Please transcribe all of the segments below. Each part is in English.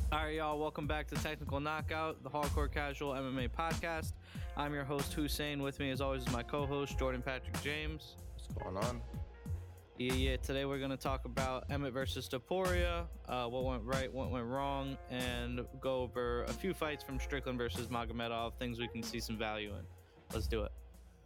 All right, y'all, welcome back to Technical Knockout, the Hardcore Casual MMA podcast. I'm your host, Hussein. With me, as always, is my co-host, Jordan Patrick James. What's going on? Yeah. Today we're going to talk about Emmett versus Topuria, what went right, what went wrong, and go over a few fights from Strickland versus Magomedov, things we can see some value in. Let's do it.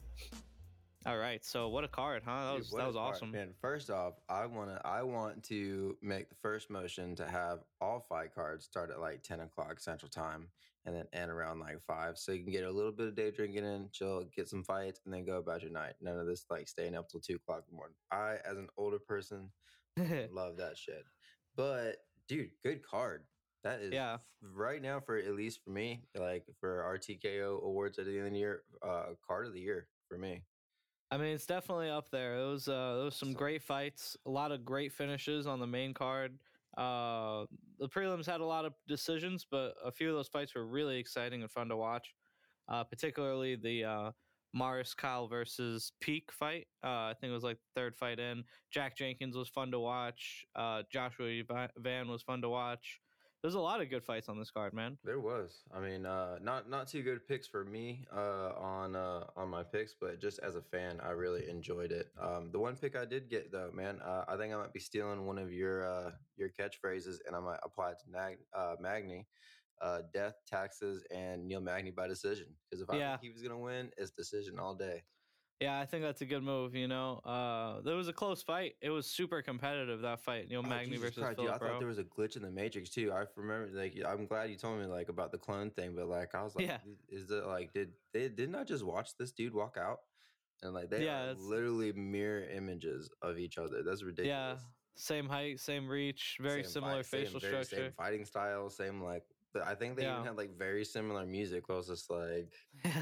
All right, so what a card, huh? That was awesome. Man, first off, I want to make the first motion to have all fight cards start at like 10 o'clock Central Time and then end around like 5, so you can get a little bit of day drinking in, chill, get some fights, and then go about your night. None of this like staying up till 2 o'clock in the morning. I, as an older person, love that shit. But dude, good card. That is right now, for at least for me, like for our TKO awards at the end of the year, card of the year for me. I mean, it's definitely up there. It was some great fights, a lot of great finishes on the main card. The prelims had a lot of decisions, but a few of those fights were really exciting and fun to watch. Particularly the Morris Kyle versus Peak fight. I think it was like the third fight in. Jack Jenkins was fun to watch. Joshua Van was fun to watch. There's a lot of good fights on this card, man. There was. I mean, not too good picks for me on my picks, but just as a fan, I really enjoyed it. The one pick I did get though, man, I think I might be stealing one of your catchphrases, and I might apply it to Magny. Death, taxes, and Neil Magny by decision. Because if I think he was gonna win, it's decision all day. Yeah, I think that's a good move. You know, there was a close fight. It was super competitive, that fight. You know, Magny versus Philip. Dude, I thought there was a glitch in the Matrix too. I remember, like, I'm glad you told me like about the clone thing, but like I was like, is it like didn't I just watch this dude walk out? And like they are literally mirror images of each other. That's ridiculous. Yeah, same height, same reach, very similar facial structure, same fighting style, same like. I think they even had like very similar music. I was just like,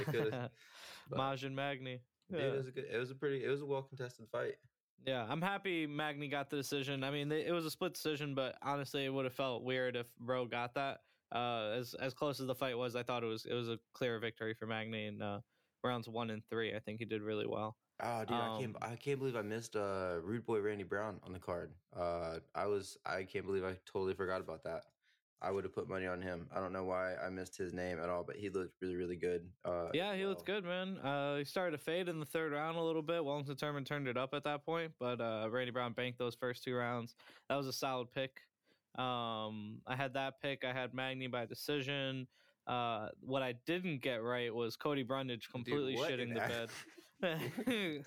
Maj and Magny. Yeah. Dude, it was a well contested fight. Yeah, I'm happy Magny got the decision. I mean, it was a split decision, but honestly, it would have felt weird if Bro got that. As close as the fight was, I thought it was a clear victory for Magny in rounds 1 and 3. I think he did really well. Oh, dude, I can't believe I missed Rude Boy Randy Brown on the card. I can't believe I totally forgot about that. I would have put money on him. I don't know why I missed his name at all, but he looked really, really good. He looked good, man. He started to fade in the third round a little bit. Wellington Turman turned it up at that point, but Randy Brown banked those first 2 rounds. That was a solid pick. I had that pick. I had Magny by decision. What I didn't get right was Cody Brundage completely shitting the bed.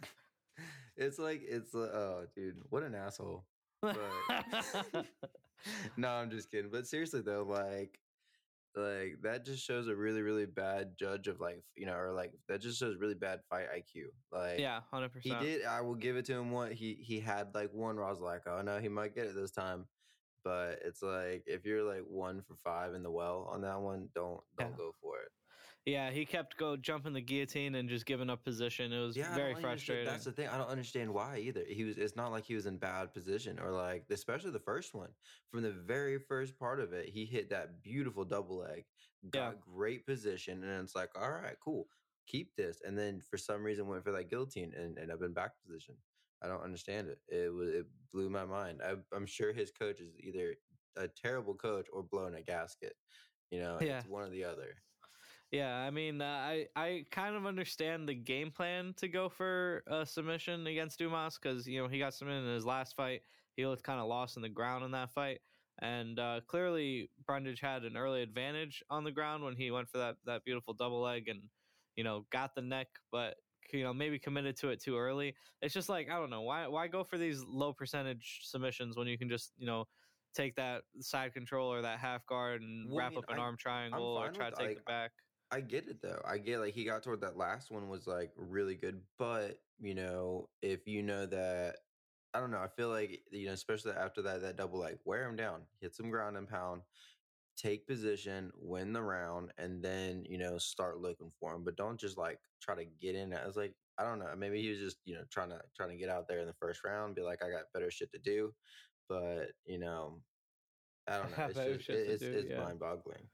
Oh, dude, what an asshole. But, no, I'm just kidding. But seriously though, like that just shows a really, really bad judge of like, you know, or like that just shows really bad fight IQ. Like, 100%. He did. I will give it to him. He had like one where I was like, oh no, he might get it this time. But it's like if you're like 1 for 5 in the well on that one, don't go for it. Yeah, he kept jumping the guillotine and just giving up position. It was very frustrating. That's the thing. I don't understand why either. It's not like he was in bad position or like, especially the first one. From the very first part of it, he hit that beautiful double leg, got great position, and it's like, all right, cool, keep this. And then for some reason went for that guillotine and ended up in back position. I don't understand it. It blew my mind. I'm sure his coach is either a terrible coach or blowing a gasket. You know, it's one or the other. Yeah, I mean, I kind of understand the game plan to go for a submission against Dumas because, you know, he got submitted in his last fight. He looked kind of lost in the ground in that fight. And clearly, Brundage had an early advantage on the ground when he went for that beautiful double leg and, you know, got the neck, but, you know, maybe committed to it too early. It's just like, I don't know, why go for these low percentage submissions when you can just, you know, take that side control or that half guard and wrap up an arm triangle or try to take it back. I get it though. I get like he got toward that last one was like really good, but you know, if you know that, I don't know, I feel like, you know, especially after that double leg, wear him down, hit some ground and pound, take position, win the round, and then, you know, start looking for him. But don't just like try to get in. I was like, I don't know, maybe he was just, you know, trying to get out there in the first round, be like, I got better shit to do. But, you know, I don't know. It's mind-boggling.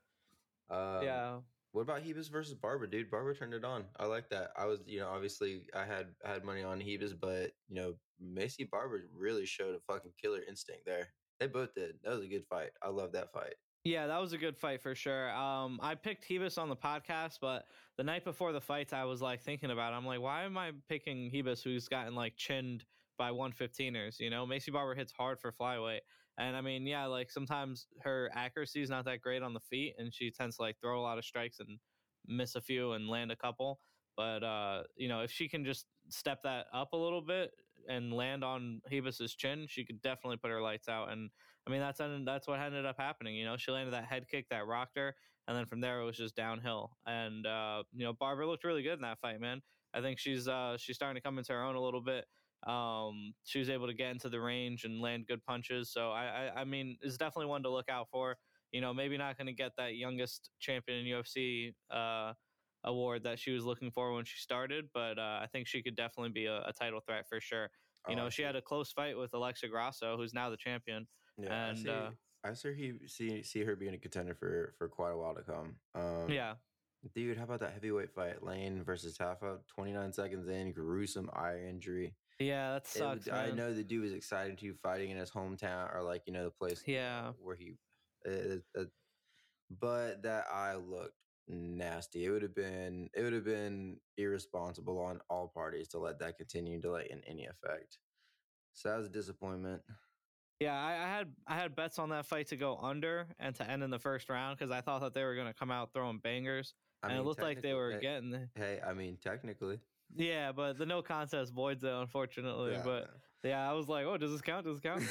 What about Hebus versus Barber, dude? Barber turned it on. I like that. I was, you know, obviously I had money on Hebus, but, you know, Macy Barber really showed a fucking killer instinct there. They both did. That was a good fight. I love that fight. Yeah, that was a good fight for sure. I picked Hebus on the podcast, but the night before the fights, I was like thinking about it. I'm like, why am I picking Hebus, who's gotten like chinned by 115ers? You know, Macy Barber hits hard for flyweight, and I mean, yeah, like sometimes her accuracy is not that great on the feet, and she tends to like throw a lot of strikes and miss a few and land a couple. But you know, if she can just step that up a little bit and land on Hebus's chin, she could definitely put her lights out. And I mean, that's what ended up happening. You know, she landed that head kick that rocked her, and then from there it was just downhill. And you know, Barber looked really good in that fight, man. I think she's starting to come into her own a little bit. She was able to get into the range and land good punches. So I mean, it's definitely one to look out for. You know, maybe not going to get that youngest champion in UFC award that she was looking for when she started, but I think she could definitely be a title threat for sure. You Oh, know, I she see. had a close fight with Alexa Grasso, who's now the champion, Yeah, I and see. I see her being a contender for quite a while to come. yeah, Dude, how about that heavyweight fight, Lane versus Tafa? 29 seconds in, gruesome eye injury. yeah, that sucks, I man. know the dude was excited to fighting in his hometown or like the place Yeah, where he, uh, but that eye looked nasty. It would have been irresponsible on all parties to let that continue to like in any effect. So that was a disappointment. yeah. I had bets on that fight to go under and to end in the first round because I thought that they were going to come out throwing bangers, I and it mean, looked like they technically, were getting. I mean, technically, Yeah, but the no contest voids it, unfortunately. yeah, But no. yeah, I was like, oh, does this count? Does it count?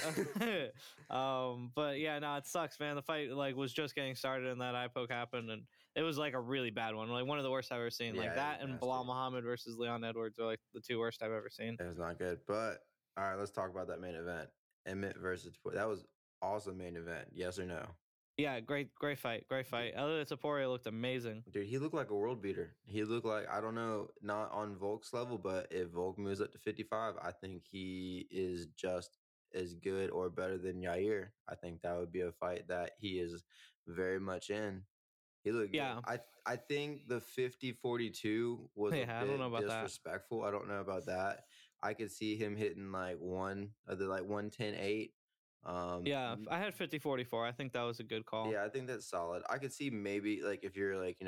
But yeah, no, it sucks, man. The fight like was just getting started, and that eye poke happened, and it was like a really bad one, like one of the worst I've ever seen. Like Yeah, it was that and nasty. Bilal Muhammad versus Leon Edwards are like the two worst I've ever seen. It was not good. But all right, let's talk about that main event. Emmett versus that was awesome main event. Yes or no? Yeah, great fight, great fight. Elliot Taporia looked amazing. Dude, he looked like a world beater. He looked like, I don't know, not on Volk's level, but if Volk moves up to 55, I think he is just as good or better than Yair. I think that would be a fight that he is very much in. He looked good. Yeah, I think the 50-42 was a yeah. I don't know bit about that. disrespectful. I don't know about that. I could see him hitting like one of the like 110-8. Yeah, I had 50-44. I think that was a good call. Yeah, I think that's solid. I could see maybe like if you're like,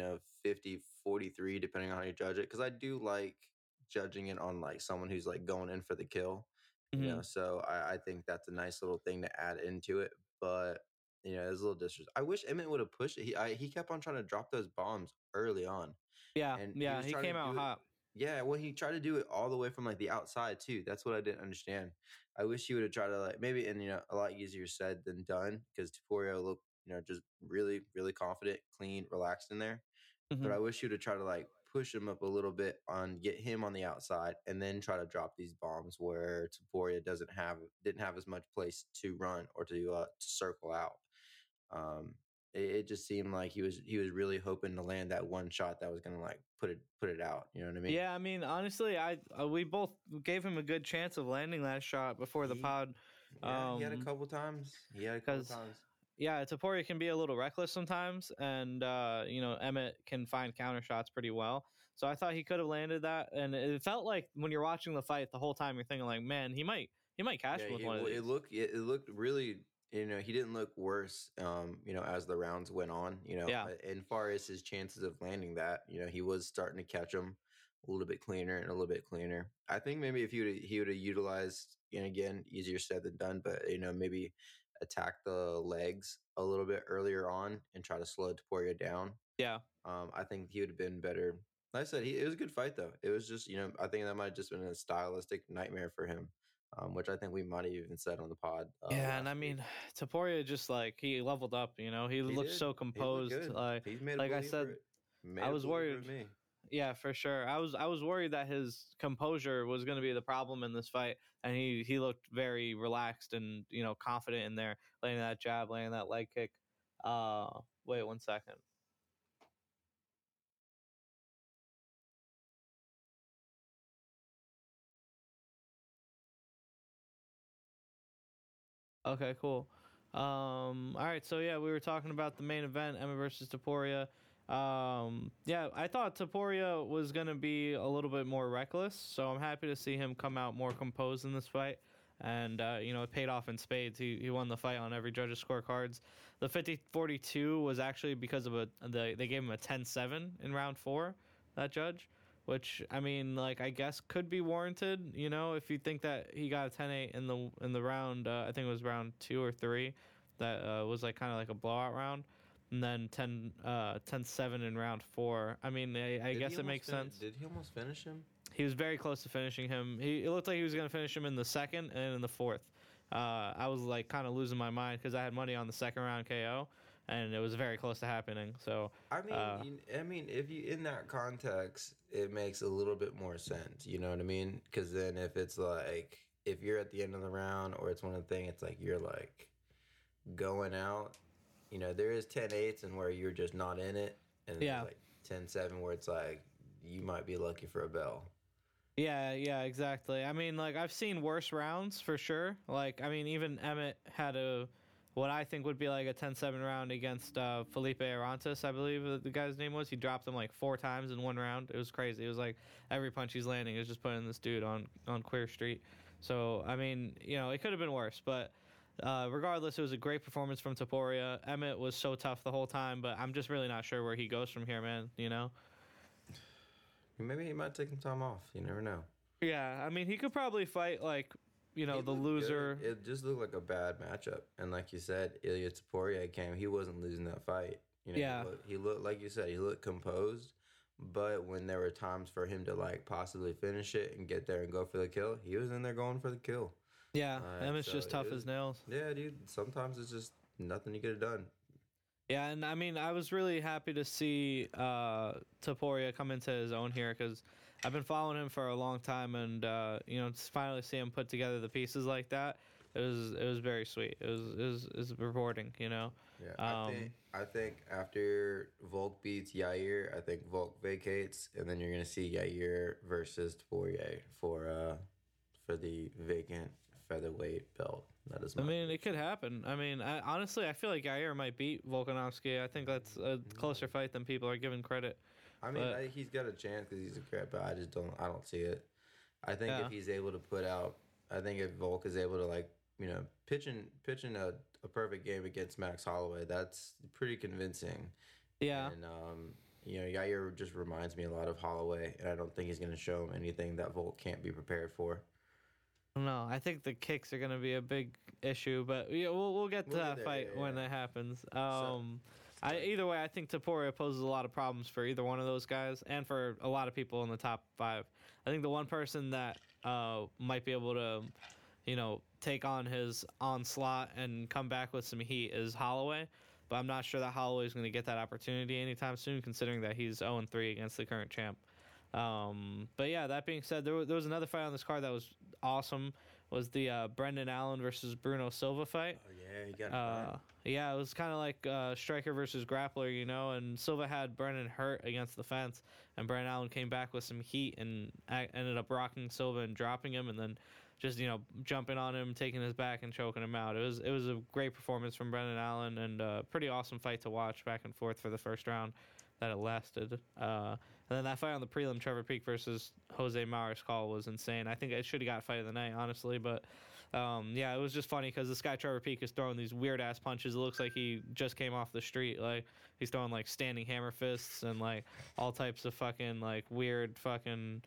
50-43, depending on how you judge it. Cause I do like judging it on like someone who's like going in for the kill, Hmm. so I think that's a nice little thing to add into it. But, it's a little disrespect. I wish Emmett would have pushed it. He kept on trying to drop those bombs early on. Yeah, And he yeah. was He trying to came out do it. hot. Yeah, well, he tried to do it all the way from like the outside too. That's what I didn't understand. I wish he would have tried to like maybe, and a lot easier said than done because Taporio looked, just really, really confident, clean, relaxed in there. But Hmm. I wish he would have tried to like push him up a little bit on get him on the outside and then try to drop these bombs where Taporia didn't have as much place to run or to circle out. Um, it just seemed like he was really hoping to land that one shot that was gonna like put it out. You know what I mean? Yeah, I mean, honestly, I we both gave him a good chance of landing that shot before the He pod, Yeah, he had a couple times. because yeah, Taporia can be a little reckless sometimes, and you know, Emmett can find counter shots pretty well. So I thought he could have landed that, and it felt like when you're watching the fight the whole time, you're thinking like, man, he might catch Yeah, him with one of these. it looked really, he didn't look worse, as the rounds went on, Yeah, and far as his chances of landing that, he was starting to catch them a little bit cleaner and a little bit cleaner. I think maybe if he would have utilized, and again, easier said than done, but maybe attack the legs a little bit earlier on and try to slow Taporia down. yeah. I think he would have been better. Like I said, it was a good fight though. It was just, I think that might have just been a stylistic nightmare for him, which I think we might have even said on the pod Yeah, and last I week. mean, Taporia just like he leveled up. You know, he He looked did. so He looked composed. good. He's made a Like I believer. said, Made I a was believer worried. of me. Yeah, for sure. I was worried that his composure was going to be the problem in this fight, and he looked very relaxed and confident in there, landing that jab, landing that leg kick. Wait 1 second. Okay, cool. All right, so yeah, we were talking about the main event, Emma versus Taporia. Yeah, I thought Taporia was gonna be a little bit more reckless, so I'm happy to see him come out more composed in this fight. and it paid off in spades. He won the fight on every judge's scorecards. The 50-42 was actually because of they gave him a 10-7 in round 4, that judge, which I mean, like, I guess could be warranted. If you think that he got a 10-8 in the round, I think it was round 2 or 3, that was like kind of like a blowout round. And then 10-7 in round 4. I mean, I guess it makes sense. Did he almost finish him? He was very close to finishing him. It looked like he was going to finish him in the second and in the fourth. I was like kind of losing my mind because I had money on the second round KO, and it was very close to happening. So I mean, if you in that context, it makes a little bit more sense. You know what I mean? Because then if it's like if you're at the end of the round or it's one of the things, it's like you're like going out. There is 10-8s and where you're just not in it, and there's like 10-7 where it's like you might be lucky for a bell. Yeah, exactly. I mean, like, I've seen worse rounds for sure. Like, I mean, even Emmett had what I think would be like a 10-7 round against Felipe Arantes, I believe the guy's name was. He dropped him like 4 times in one round. It was crazy. It was like every punch he's landing is just putting this dude on Queer Street. So, I mean, it could have been worse, but regardless, it was a great performance from Topuria. Emmett was so tough the whole time, but I'm just really not sure where he goes from here, man. Maybe he might take some time off. You never know. Yeah, I mean, he could probably fight like the loser. Good. It just looked like a bad matchup, and like you said, Ilia Topuria he wasn't losing that fight. He looked like you said, he looked composed. But when there were times for him to like possibly finish it and get there and go for the kill, he was in there going for the kill. Yeah, Emmett's just tough as nails. Yeah, dude. Sometimes it's just nothing you could have done. Yeah, and I mean, I was really happy to see Topuria come into his own here because I've been following him for a long time, and to finally see him put together the pieces like that, it was very sweet. It was rewarding, Yeah, I think after Volk beats Yair, I think Volk vacates, and then you're gonna see Yair versus Topuria for the vacant featherweight belt. That is. I mean, it could happen. I mean, honestly, I feel like Yair might beat Volkanovski. I think that's a closer fight than people are giving credit. I mean, he's got a chance because he's a crap, but I don't see it. I think if he's able to if Volk is able to pitching a perfect game against Max Holloway, that's pretty convincing. Yeah. And Yair just reminds me a lot of Holloway, and I don't think he's going to show him anything that Volk can't be prepared for. No, I think the kicks are going to be a big issue, but we'll get to that fight when it happens. Either way, I think Topuria poses a lot of problems for either one of those guys and for a lot of people in the top 5. I think the one person that might be able to, take on his onslaught and come back with some heat is Holloway, but I'm not sure that Holloway is going to get that opportunity anytime soon, considering that he's 0-3 against the current champ. But yeah, that being said, there was another fight on this card that was awesome. Was the Brendan Allen versus Bruno Silva fight? Oh yeah, he got yeah, it was kind of like striker versus grappler, and Silva had Brendan hurt against the fence, and Brendan Allen came back with some heat and ended up rocking Silva and dropping him, and then just jumping on him, taking his back and choking him out. It was a great performance from Brendan Allen and a pretty awesome fight to watch back and forth for the first round that it lasted. And then that fight on the prelim, Trevor Peek versus Jose Mariscal, was insane. I think it should have got fight of the night, honestly. But, it was just funny because this guy, Trevor Peek, is throwing these weird-ass punches. It looks like he just came off the street. Like, he's throwing, standing hammer fists and, all types of fucking, weird fucking,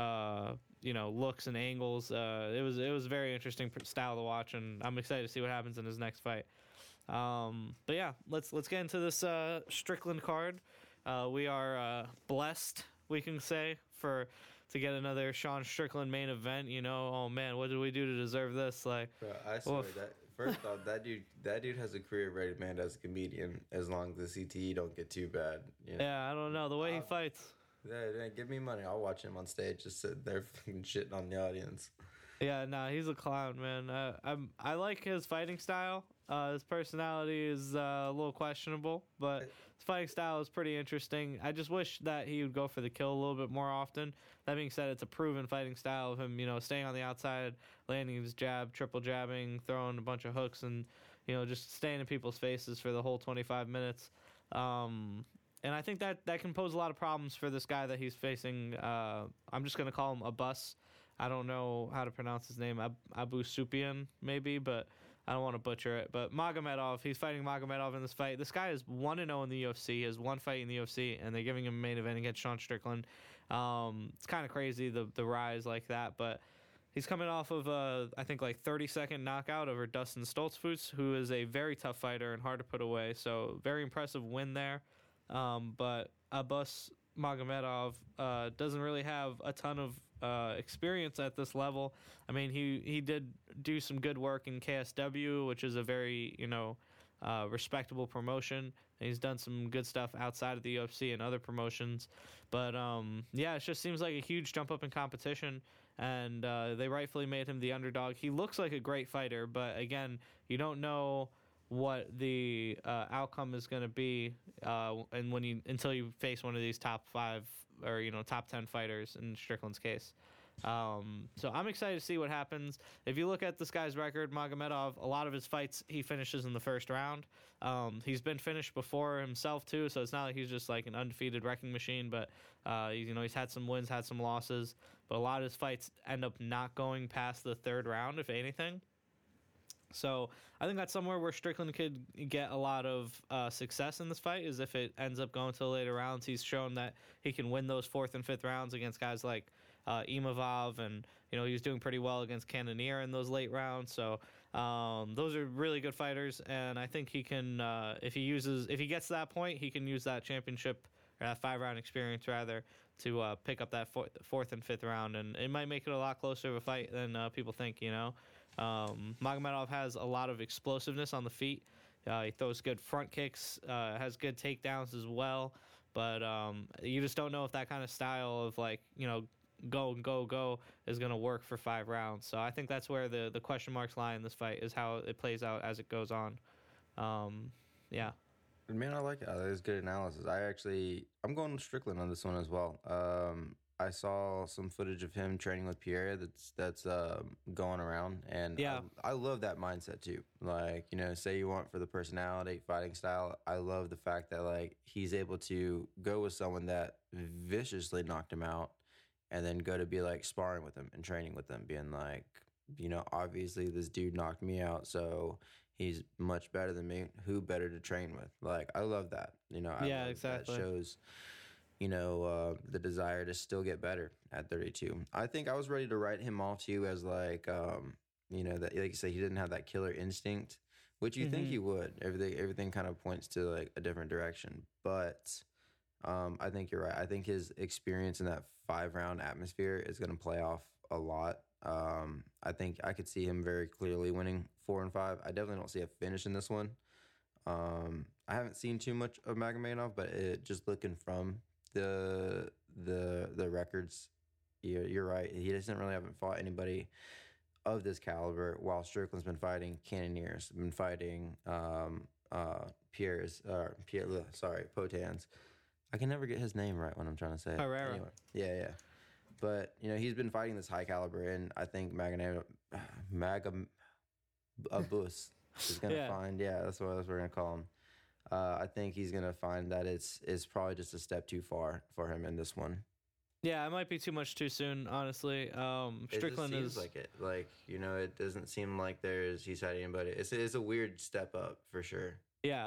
looks and angles. It was a very interesting style to watch, and I'm excited to see what happens in his next fight. But, yeah, let's get into this Strickland card. We are blessed, we can say, to get another Sean Strickland main event. Oh man, what did we do to deserve this? Bro, I swear that first off, that dude has a career ready, man, as a comedian. As long as the CTE don't get too bad. Yeah, I don't know the way he fights. Yeah, give me money. I'll watch him on stage, just sitting there fucking shitting on the audience. Yeah, he's a clown, man. I like his fighting style. His personality is a little questionable, but his fighting style is pretty interesting. I just wish that he would go for the kill a little bit more often. That being said, it's a proven fighting style of him, staying on the outside, landing his jab, triple jabbing, throwing a bunch of hooks, and, just staying in people's faces for the whole 25 minutes. And I think that can pose a lot of problems for this guy that he's facing. I'm just going to call him a bus. I don't know how to pronounce his name, Abu Supian maybe, but I don't want to butcher it. But Magomedov, he's fighting Magomedov in this fight. This guy is 1-0 in the UFC. He has one fight in the UFC, and they're giving him a main event against Sean Strickland. It's kind of crazy, the rise like that, but he's coming off of I think like 30-second knockout over Dustin Stoltzfus, who is a very tough fighter and hard to put away. So very impressive win there. But Abbas Magomedov doesn't really have a ton of experience at this level. I mean, he did do some good work in KSW, which is a very respectable promotion. And he's done some good stuff outside of the UFC and other promotions. But yeah, it just seems like a huge jump up in competition, and they rightfully made him the underdog. He looks like a great fighter, but again, you don't know what the outcome is going to be, and until you face one of these top 5 or top 10 fighters in Strickland's case. So I'm excited to see what happens. If you look at this guy's record, Magomedov, a lot of his fights he finishes in the first round. He's been finished before himself too, so it's not like he's just like an undefeated wrecking machine. But he's had some wins, had some losses, but a lot of his fights end up not going past the third round, if anything. So I think that's somewhere where Strickland could get a lot of success in this fight, is if it ends up going to the later rounds. He's shown that he can win those 4th and 5th rounds against guys like Imavov, and he was doing pretty well against Cannonier in those late rounds. So those are really good fighters, and I think he can, if he gets to that point, he can use that championship, or that 5-round experience rather, to pick up that 4th and 5th round, and it might make it a lot closer of a fight than people think. Magomedov has a lot of explosiveness on the feet. He throws good front kicks, has good takedowns as well, but you just don't know if that kind of style of go is going to work for 5 rounds. So I think that's where the question marks lie in this fight, is how it plays out as it goes on. Yeah. Man, I like it. That is good analysis. I'm going with Strickland on this one as well. I saw some footage of him training with Pierre that's going around, and yeah, I love that mindset too. Like, say you want for the personality, fighting style. I love the fact that like he's able to go with someone that viciously knocked him out, and then go to be like sparring with him and training with them, being like, obviously this dude knocked me out, so he's much better than me. Who better to train with? Like, I love that. Yeah, exactly. That shows the desire to still get better at 32. I think I was ready to write him off to you as like, that, like you say, he didn't have that killer instinct, which you think he would. Everything kind of points to like a different direction. But I think you're right. I think his experience in that 5-round atmosphere is going to play off a lot. I think I could see him very clearly winning 4 and 5. I definitely don't see a finish in this one. I haven't seen too much of Magomedov, but just looking from the records, you're right. He haven't fought anybody of this caliber, while Strickland's been fighting Cannoniers, been fighting Potans. I can never get his name right when I'm trying to say it. Herrera. Anyway, yeah. But he's been fighting this high caliber, and I think Magabus is gonna find. Yeah, that's what we're gonna call him. I think he's gonna find that it's probably just a step too far for him in this one. Yeah, it might be too much too soon, honestly. Strickland seems like it. Like, it doesn't seem like he's had anybody. It's a weird step up for sure. Yeah.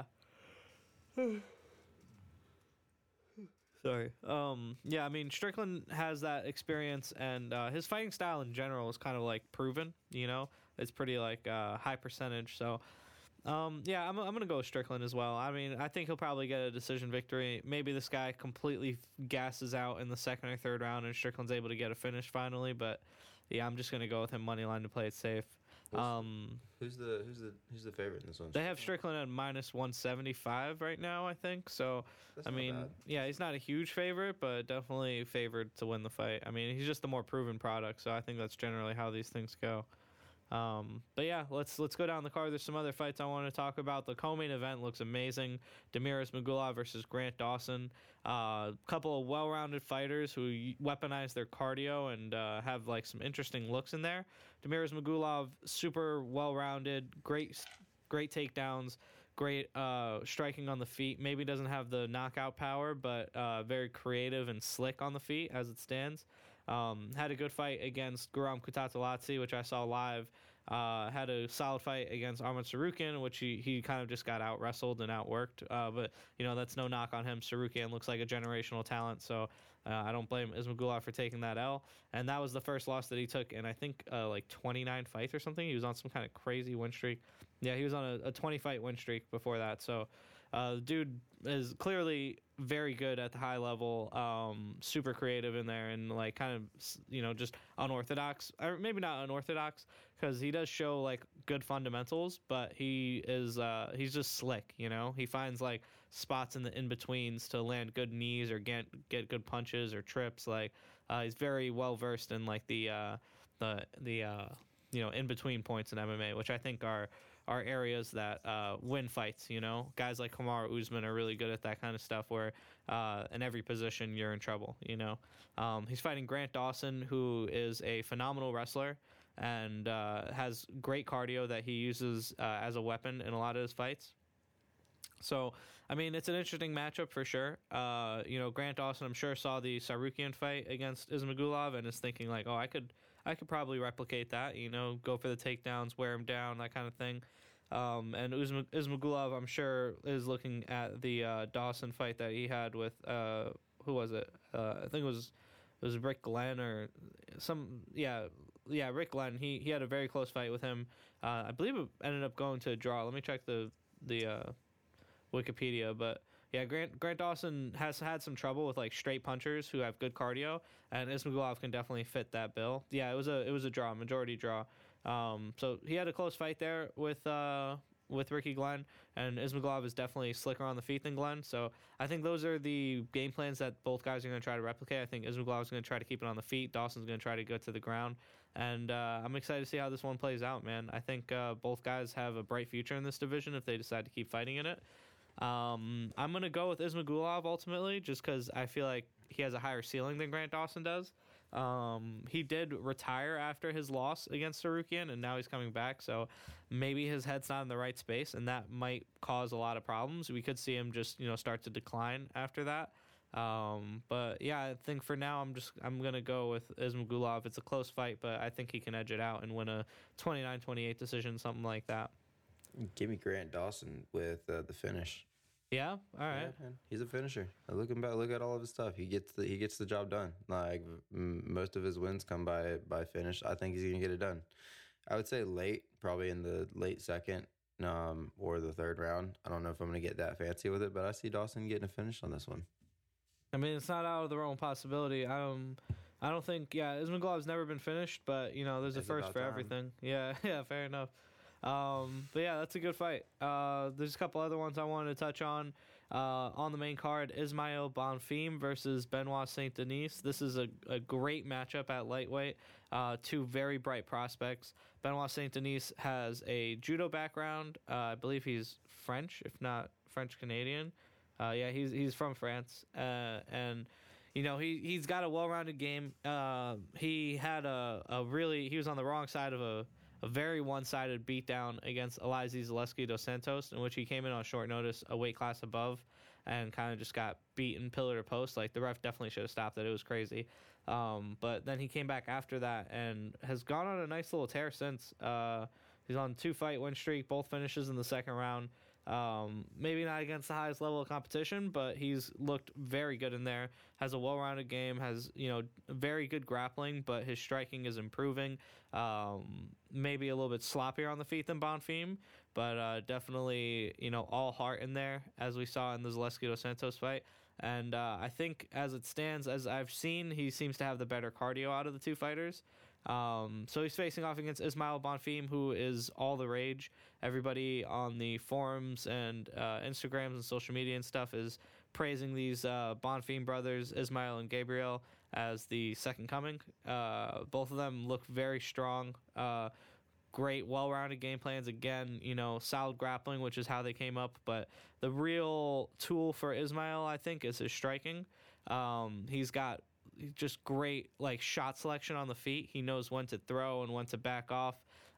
Sorry. Yeah, I mean, Strickland has that experience, and his fighting style in general is kind of like proven. It's pretty like high percentage. So, yeah, I'm gonna go with Strickland as well. I mean, I think he'll probably get a decision victory. Maybe this guy completely gasses out in the 2nd or 3rd round, and Strickland's able to get a finish finally. But yeah, I'm just gonna go with him money line to play it safe. Who's the favorite in this one? They have Strickland at -175 right now, I think. So, That's I mean, yeah, he's not a huge favorite, but definitely favored to win the fight. I mean, he's just the more proven product, so I think that's generally how these things go. But yeah, let's go down the card. There's some other fights I want to talk about. The co-main event looks amazing. Damir Ismagulov versus Grant Dawson. Couple of well-rounded fighters who weaponize their cardio and have like some interesting looks in there. Damir Ismagulov, super well-rounded, great takedowns, great striking on the feet. Maybe doesn't have the knockout power, but very creative and slick on the feet as it stands. Had a good fight against Guram Kutateladze, which I saw live. Had a solid fight against Arman Tsarukyan, which he kind of just got out wrestled and outworked. But that's no knock on him. Tsarukyan looks like a generational talent, so I don't blame Ismagulov for taking that L. And that was the first loss that he took in, I think, like 29 fights or something. He was on some kind of crazy win streak. Yeah, he was on a 20 fight win streak before that. So the dude is clearly very good at the high level, super creative in there, and like kind of just unorthodox, or maybe not unorthodox, because he does show like good fundamentals, but he's just slick. He finds like spots in the in betweens to land good knees or get good punches or trips. Like he's very well versed in like the in between points in MMA, which I think are areas that win fights. Guys like Kamaru Usman are really good at that kind of stuff, where in every position you're in trouble. He's fighting Grant Dawson, who is a phenomenal wrestler and has great cardio that he uses as a weapon in a lot of his fights. So, I mean, it's an interesting matchup for sure. Grant Dawson, I'm sure, saw the Tsarukyan fight against Ismagulov and is thinking like, oh, I could probably replicate that, go for the takedowns, wear him down, that kind of thing. And Ismagulov, I'm sure, is looking at the Dawson fight that he had with, who was it? I think it was Rick Glenn or Rick Glenn. He had a very close fight with him. I believe it ended up going to a draw. Let me check the Wikipedia, but yeah, Grant Dawson has had some trouble with like straight punchers who have good cardio, and Ismagulov can definitely fit that bill. Yeah, it was a draw, majority draw. So he had a close fight there with Ricky Glenn, and Ismagulov is definitely slicker on the feet than Glenn. So I think those are the game plans that both guys are going to try to replicate. I think Ismagulov is going to try to keep it on the feet. Dawson's going to try to go to the ground. And I'm excited to see how this one plays out, man. I think both guys have a bright future in this division if they decide to keep fighting in it. I'm going to go with Ismagulov ultimately, just because I feel like he has a higher ceiling than Grant Dawson does. He did retire after his loss against Tsarukyan, and now he's coming back, so maybe his head's not in the right space, and that might cause a lot of problems. We could see him just start to decline after that. But yeah, I think for now I'm gonna go with Ismagulov. It's a close fight, but I think he can edge it out and win a 29-28 decision, something like that. Give me Grant Dawson with the finish. Yeah, all right. Yeah, man. He's a finisher. Look at all of his stuff. He gets the job done. Like most of his wins come by finish. I think he's gonna get it done. I would say late, probably in the late second, or the third round. I don't know if I'm gonna get that fancy with it, but I see Dawson getting a finish on this one. I mean, it's not out of the realm of possibility. I don't think. Yeah, Ismagulov's never been finished, but there's a first for everything. Yeah, fair enough. But yeah, that's a good fight. There's a couple other ones I wanted to touch on the main card. Ismael Bonfim versus Benoit Saint Denis. This is a great matchup at lightweight. Two very bright prospects. Benoit Saint Denis has a judo background. I believe he's French, if not French Canadian. Yeah, he's from France, and he's got a well-rounded game. He had he was on the wrong side of a very one-sided beatdown against Elizeu Zaleski dos Santos, in which he came in on short notice, a weight class above, and kind of just got beaten pillar to post. Like, the ref definitely should have stopped it. It was crazy. But then he came back after that and has gone on a nice little tear since. He's on 2-fight win streak, both finishes in the second round. Maybe not against the highest level of competition, but he's looked very good in there. Has a well-rounded game, has very good grappling, but his striking is improving. Maybe a little bit sloppier on the feet than Bonfim, but definitely all heart in there, as we saw in the Zaleski dos Santos fight. And I think as it stands, as I've seen, he seems to have the better cardio out of the two fighters. So he's facing off against Ismael Bonfim, who is all the rage. Everybody on the forums and Instagrams and social media and stuff is praising these Bonfim brothers, Ismael and Gabriel, as the second coming. Both of them look very strong. Great, well-rounded game plans. Again, solid grappling, which is how they came up. But the real tool for Ismael, I think, is his striking. He's got just great shot selection on the feet. He knows when to throw and when to back off.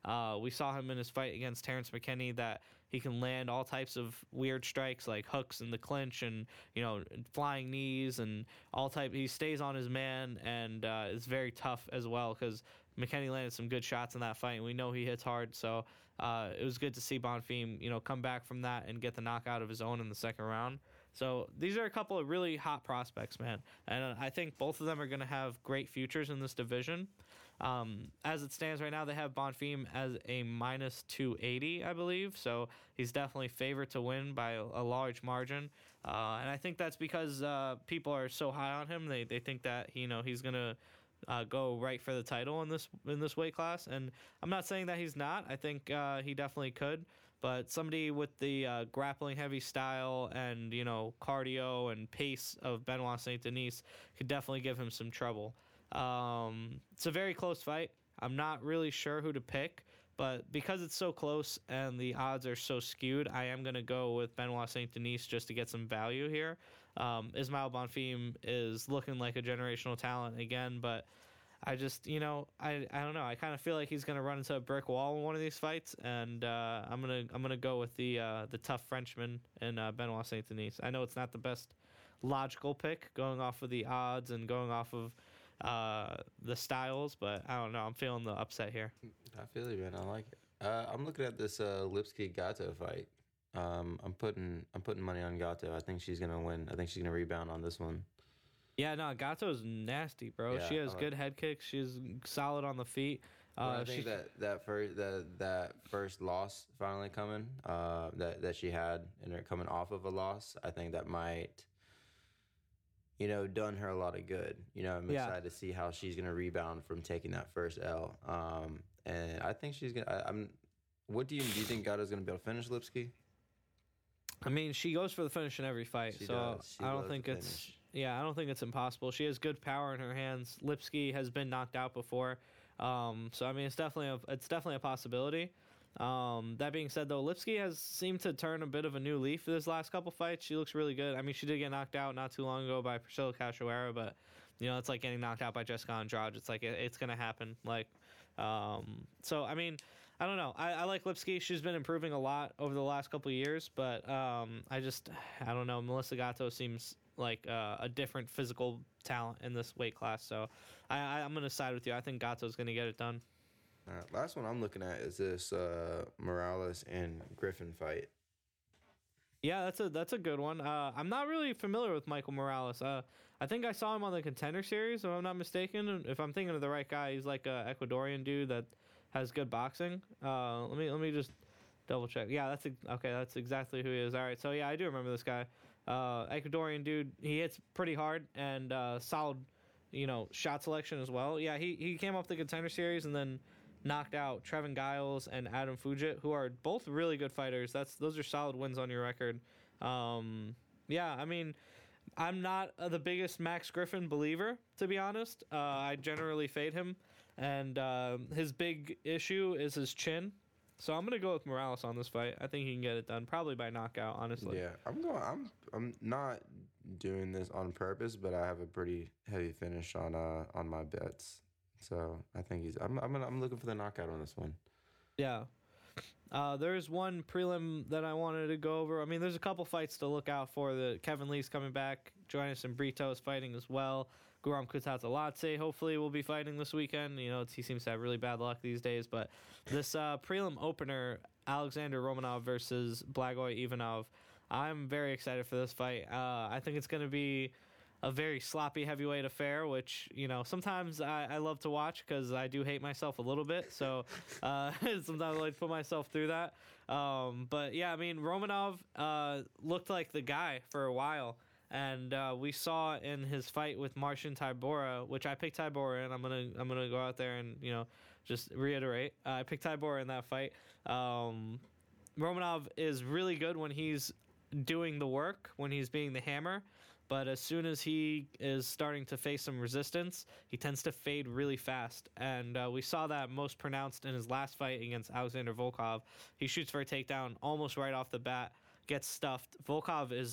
We saw him in his fight against Terrence McKinney that he can land all types of weird strikes like hooks in the clinch and flying knees and all type. He stays on his man and is very tough as well because McKinney landed some good shots in that fight and we know he hits hard. So it was good to see Bonfim come back from that and get the knockout of his own in the second round. So these are a couple of really hot prospects, man, and I think both of them are going to have great futures in this division. As it stands right now, they have Bonfim as a minus 280, I believe. So he's definitely favored to win by a large margin. And I think that's because people are so high on him. They think that he's gonna go right for the title in this weight class. And I'm not saying that he's not. I think he definitely could. But somebody with the grappling heavy style and cardio and pace of Benoit Saint Denis could definitely give him some trouble. It's a very close fight. I'm not really sure who to pick, but because it's so close and the odds are so skewed, I am going to go with Benoit Saint Denis just to get some value here. Ismael Bonfim is looking like a generational talent again, but I just, I don't know. I kind of feel like he's going to run into a brick wall in one of these fights, and I'm gonna go with the tough Frenchman and Benoit Saint Denis. I know it's not the best logical pick going off of the odds and going off of the styles, but I don't know. I'm feeling the upset here. I feel you, man. I like it. I'm looking at this Lipski Gato fight. I'm putting money on Gato. I think she's gonna win. I think she's gonna rebound on this one. Yeah, no, Gato's nasty, bro. Yeah, she has good head kicks. She's solid on the feet. I think that first loss finally coming, that she had and her coming off of a loss, I think that might done her a lot of good. I'm excited to see how she's gonna rebound from taking that first L. And I think she's gonna. What do you think Gato's gonna be able to finish Lipski? I mean, she goes for the finish in every fight, I don't think it's. Yeah, I don't think it's impossible. She has good power in her hands. Lipski has been knocked out before, so I mean, it's definitely a possibility. That being said, though, Lipski has seemed to turn a bit of a new leaf this last couple fights. She looks really good. I mean, she did get knocked out not too long ago by Priscilla Cachoeira, but it's like getting knocked out by Jessica Andrade. It's like it's gonna happen. So I mean, I don't know. I like Lipski. She's been improving a lot over the last couple of years, but I don't know. Melissa Gatto seems like a different physical talent in this weight class. So I'm going to side with you. I think Gatto's going to get it done. All right, last one I'm looking at is this Morales and Griffin fight. Yeah, that's a good one. I'm not really familiar with Michael Morales. I think I saw him on the Contender Series, if I'm not mistaken. If I'm thinking of the right guy, he's like a Ecuadorian dude that has good boxing. Let me just double check. Yeah, that's exactly who he is. All right, so yeah, I do remember this guy. Ecuadorian dude. He hits pretty hard and solid, shot selection as well. Yeah, he came off the Contender Series and then knocked out Trevin Giles and Adam Fugit, who are both really good fighters. Those are solid wins on your record. Yeah, I mean, I'm not the biggest Max Griffin believer, to be honest. I generally fade him, and his big issue is his chin. So I'm gonna go with Morales on this fight. I think he can get it done, probably by knockout. Honestly. Yeah, I'm not doing this on purpose, but I have a pretty heavy finish on my bets. So I think I'm looking for the knockout on this one. Yeah. There's one prelim that I wanted to go over. I mean, there's a couple fights to look out for. Kevin Lee's coming back. Joannis Brito is fighting as well. Guram Kutateladze hopefully will be fighting this weekend. He seems to have really bad luck these days. But this prelim opener, Alexander Romanov versus Blagoy Ivanov, I'm very excited for this fight. I think it's going to be a very sloppy heavyweight affair, which, sometimes I love to watch because I do hate myself a little bit. So sometimes I like to put myself through that. But yeah, I mean, Romanov looked like the guy for a while. And we saw in his fight with Marcin Tybura, which I picked Tybura, and I'm gonna go out there and just reiterate, I picked Tybura in that fight. Romanov is really good when he's doing the work, when he's being the hammer, but as soon as he is starting to face some resistance, he tends to fade really fast. And we saw that most pronounced in his last fight against Alexander Volkov. He shoots for a takedown almost right off the bat, gets stuffed. Volkov is just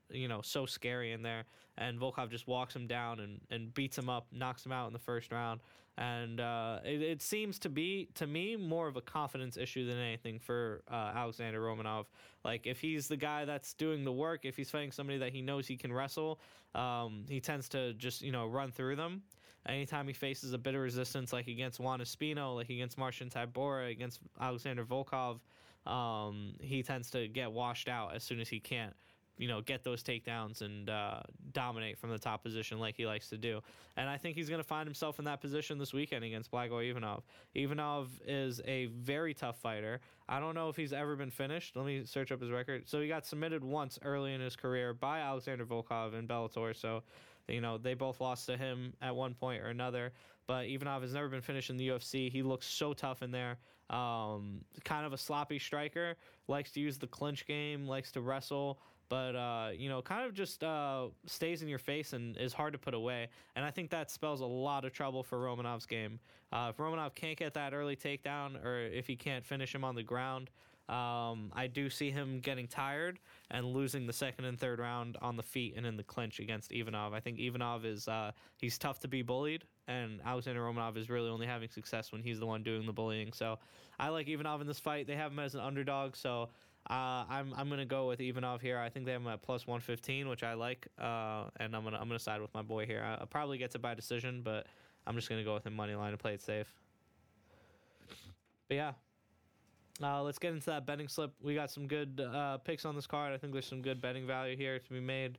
so scary in there. And Volkov just walks him down and beats him up, knocks him out in the first round. And it seems to be, to me, more of a confidence issue than anything for Alexander Romanov. Like, if he's the guy that's doing the work, if he's fighting somebody that he knows he can wrestle, he tends to just, run through them. Anytime he faces a bit of resistance, like against Juan Espino, like against Marcin Tybura, against Alexander Volkov, he tends to get washed out as soon as he can't, get those takedowns and dominate from the top position like he likes to do. And I think he's going to find himself in that position this weekend against Blagoy Ivanov. Ivanov is a very tough fighter. I don't know if he's ever been finished. Let me search up his record. So he got submitted once early in his career by Alexander Volkov in Bellator. So, they both lost to him at one point or another. But Ivanov has never been finished in the UFC. He looks so tough in there. Kind of a sloppy striker. Likes to use the clinch game. Likes to wrestle. But, kind of just stays in your face and is hard to put away. And I think that spells a lot of trouble for Romanov's game. If Romanov can't get that early takedown, or if he can't finish him on the ground, I do see him getting tired and losing the second and third round on the feet and in the clinch against Ivanov. I think Ivanov is he's tough to be bullied, and Alexander Romanov is really only having success when he's the one doing the bullying. So I like Ivanov in this fight. They have him as an underdog, so I'm gonna go with Ivanov here. I think they have him at plus 115, which I like, and I'm gonna side with my boy here. I'll probably get it by decision, but I'm just gonna go with him money line to play it safe. But yeah. Let's get into that betting slip. We got some good picks on this card. I think there's some good betting value here to be made.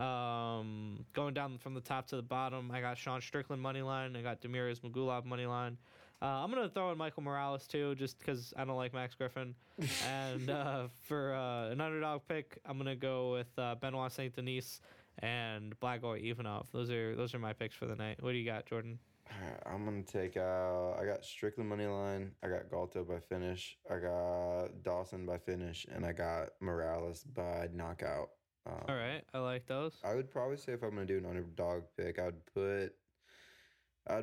Going down from the top to the bottom, I got Sean Strickland money line. I got Demir Ismagulov money line. I'm going to throw in Michael Morales, too, just because I don't like Max Griffin. And for an underdog pick, I'm going to go with Benoit St. Denis and Blagoy Ivanov. Those are my picks for the night. What do you got, Jordan? I'm going to take out, I got Strickland money line, I got Galto by finish, I got Dawson by finish, and I got Morales by knockout. All right, I like those. I would probably say if I'm going to do an underdog pick, I'd put 5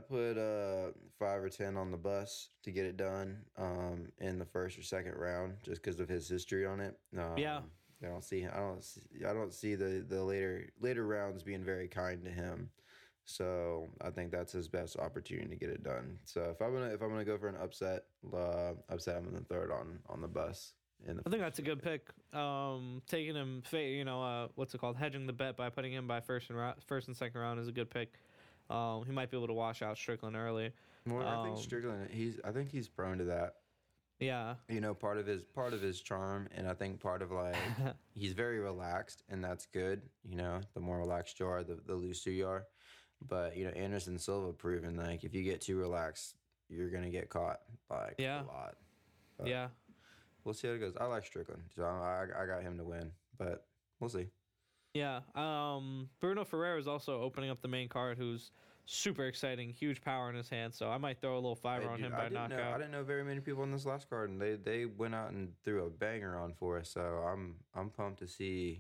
or 10 on the bus to get it done in the first or second round, just because of his history on it. Yeah. I don't see the later rounds being very kind to him. So I think that's his best opportunity to get it done. So if I'm gonna go for an upset, I'm gonna throw it on the bus. I think that's a good pick. Taking him, what's it called? Hedging the bet by putting him by first and second round is a good pick. He might be able to wash out Strickland early. Well, I think Strickland, he's prone to that. Yeah. Part of his charm, and I think part of he's very relaxed, and that's good. The more relaxed you are, the looser you are. But Anderson Silva proven if you get too relaxed, you're gonna get caught a lot. But yeah. We'll see how it goes. I like Strickland, so I got him to win, but we'll see. Yeah. Bruno Ferreira is also opening up the main card, who's super exciting, huge power in his hand. So I might throw a little fiver on him by knockout. I didn't know very many people on this last card, and they went out and threw a banger on for us. So I'm pumped to see.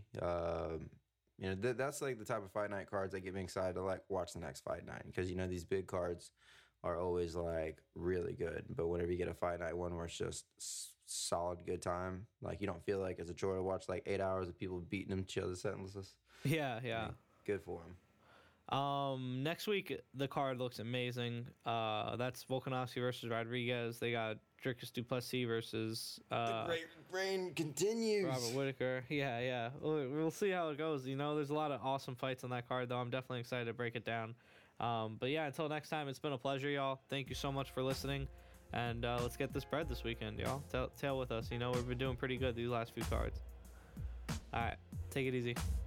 That's the type of fight night cards that get me excited to watch the next fight night, because these big cards are always really good, but whenever you get a fight night one where it's just solid good time, you don't feel like it's a chore to watch 8 hours of people beating each other sentences. Yeah. Good for him. Next week the card looks amazing. That's Volkanovski versus Rodriguez. They got Dricus du Plessis versus the great reign continues. Robert Whittaker. Yeah. We'll see how it goes. There's a lot of awesome fights on that card, though. I'm definitely excited to break it down. But yeah, until next time, it's been a pleasure, y'all. Thank you so much for listening, and let's get this bread this weekend, y'all. Tail with us. We've been doing pretty good these last few cards. All right, take it easy.